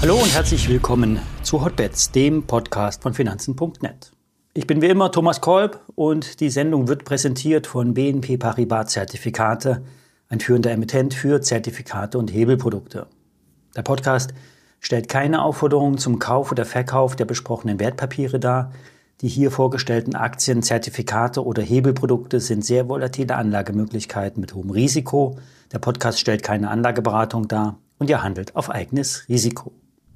Hallo und herzlich willkommen zu Hotbets, dem Podcast von Finanzen.net. Ich bin wie immer Thomas Kolb und die Sendung wird präsentiert von BNP Paribas Zertifikate, ein führender Emittent für Zertifikate und Hebelprodukte. Der Podcast stellt keine Aufforderung zum Kauf oder Verkauf der besprochenen Wertpapiere dar. Die hier vorgestellten Aktien, Zertifikate oder Hebelprodukte sind sehr volatile Anlagemöglichkeiten mit hohem Risiko. Der Podcast stellt keine Anlageberatung dar und ihr handelt auf eigenes Risiko.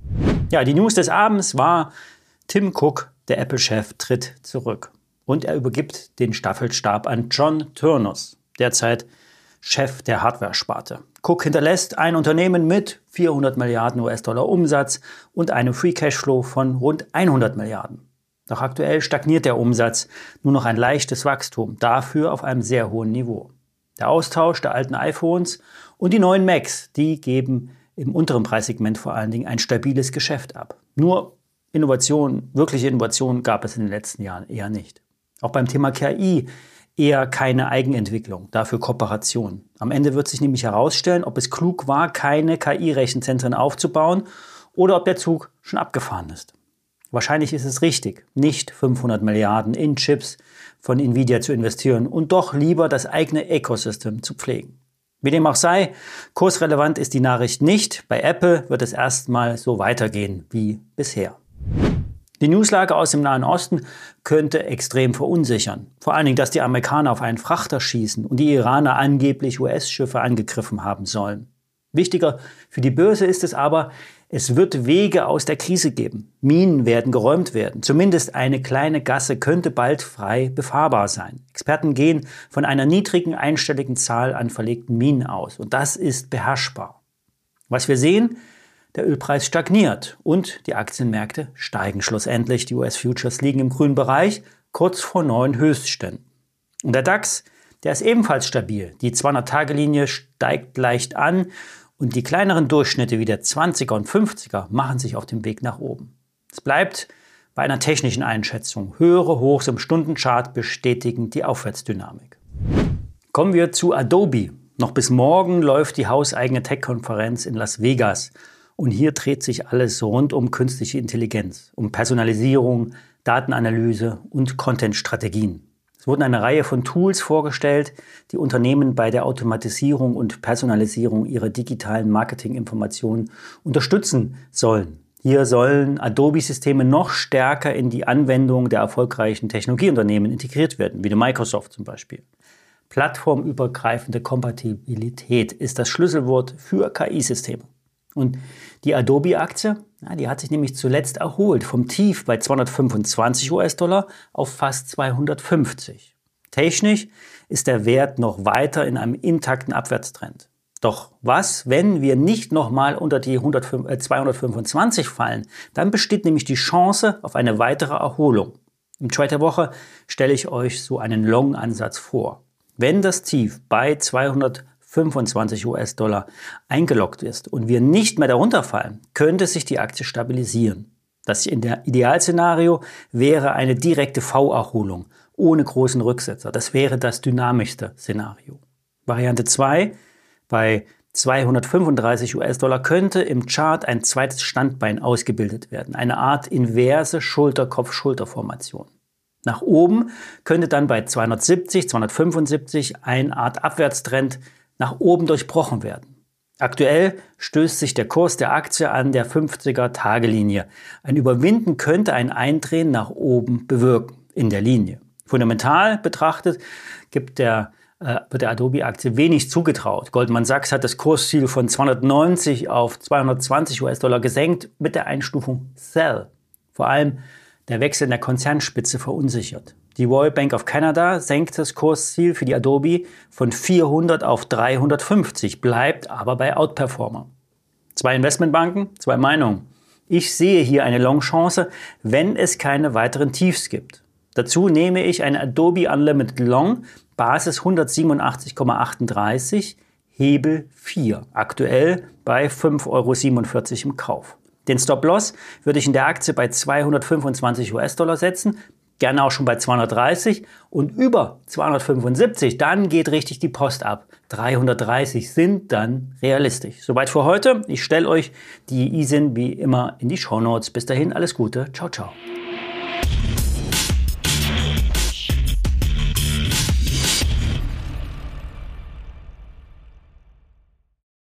Ja, die News des Abends war, Tim Cook, der Apple-Chef, tritt zurück. Und er übergibt den Staffelstab an John Ternus, derzeit Chef der Hardware-Sparte. Cook hinterlässt ein Unternehmen mit 400 Milliarden US-Dollar Umsatz und einem Free Cashflow von rund 100 Milliarden. Doch aktuell stagniert der Umsatz, nur noch ein leichtes Wachstum, dafür auf einem sehr hohen Niveau. Der Austausch der alten iPhones und die neuen Macs, die geben im unteren Preissegment vor allen Dingen ein stabiles Geschäft ab. Nur wirkliche Innovation gab es in den letzten Jahren eher nicht. Auch beim Thema KI eher keine Eigenentwicklung, dafür Kooperation. Am Ende wird sich nämlich herausstellen, ob es klug war, keine KI-Rechenzentren aufzubauen oder ob der Zug schon abgefahren ist. Wahrscheinlich ist es richtig, nicht 500 Milliarden in Chips von Nvidia zu investieren und doch lieber das eigene Ecosystem zu pflegen. Wie dem auch sei, kursrelevant ist die Nachricht nicht. Bei Apple wird es erstmal so weitergehen wie bisher. Die Newslage aus dem Nahen Osten könnte extrem verunsichern. Vor allen Dingen, dass die Amerikaner auf einen Frachter schießen und die Iraner angeblich US-Schiffe angegriffen haben sollen. Wichtiger für die Börse ist es aber, es wird Wege aus der Krise geben. Minen werden geräumt werden. Zumindest eine kleine Gasse könnte bald frei befahrbar sein. Experten gehen von einer niedrigen einstelligen Zahl an verlegten Minen aus. Und das ist beherrschbar. Was wir sehen, der Ölpreis stagniert und die Aktienmärkte steigen schlussendlich. Die US-Futures liegen im grünen Bereich, kurz vor neuen Höchstständen. Und der DAX, der ist ebenfalls stabil. Die 200-Tage-Linie steigt leicht an. Und die kleineren Durchschnitte wie der 20er und 50er machen sich auf dem Weg nach oben. Es bleibt bei einer technischen Einschätzung. Höhere Hochs im Stundenchart bestätigen die Aufwärtsdynamik. Kommen wir zu Adobe. Noch bis morgen läuft die hauseigene Tech-Konferenz in Las Vegas. Und hier dreht sich alles rund um künstliche Intelligenz, um Personalisierung, Datenanalyse und Content-Strategien. Es wurden eine Reihe von Tools vorgestellt, die Unternehmen bei der Automatisierung und Personalisierung ihrer digitalen Marketinginformationen unterstützen sollen. Hier sollen Adobe-Systeme noch stärker in die Anwendung der erfolgreichen Technologieunternehmen integriert werden, wie die Microsoft zum Beispiel. Plattformübergreifende Kompatibilität ist das Schlüsselwort für KI-Systeme. Und die Adobe-Aktie, die hat sich nämlich zuletzt erholt vom Tief bei 225 US-Dollar auf fast 250. Technisch ist der Wert noch weiter in einem intakten Abwärtstrend. Doch was, wenn wir nicht nochmal unter die 225 fallen? Dann besteht nämlich die Chance auf eine weitere Erholung. Im Trade der Woche stelle ich euch so einen Long-Ansatz vor. Wenn das Tief bei 225 US-Dollar eingeloggt ist und wir nicht mehr darunter fallen, könnte sich die Aktie stabilisieren. Das Idealszenario wäre eine direkte V-Erholung ohne großen Rücksetzer. Das wäre das dynamischste Szenario. Variante 2, bei 235 US-Dollar könnte im Chart ein zweites Standbein ausgebildet werden, eine Art inverse Schulter-Kopf-Schulter-Formation. Nach oben könnte dann bei 270, 275 eine Art Abwärtstrend nach oben durchbrochen werden. Aktuell stößt sich der Kurs der Aktie an der 50er-Tage-Linie. Ein Überwinden könnte ein Eindrehen nach oben bewirken in der Linie. Fundamental betrachtet wird der Adobe-Aktie wenig zugetraut. Goldman Sachs hat das Kursziel von 290 auf 220 US-Dollar gesenkt mit der Einstufung Sell. Vor allem der Wechsel in der Konzernspitze verunsichert. Die Royal Bank of Canada senkt das Kursziel für die Adobe von 400 auf 350, bleibt aber bei Outperformer. 2 Investmentbanken, 2 Meinungen. Ich sehe hier eine Long-Chance, wenn es keine weiteren Tiefs gibt. Dazu nehme ich eine Adobe Unlimited Long, Basis 187,38, Hebel 4, aktuell bei 5,47 € im Kauf. Den Stop-Loss würde ich in der Aktie bei 225 US-Dollar setzen. gerne auch schon bei 230 und über 275, dann geht richtig die Post ab. 330 sind dann realistisch. Soweit für heute. Ich stelle euch die ISIN wie immer in die Shownotes. Bis dahin alles Gute. Ciao, ciao.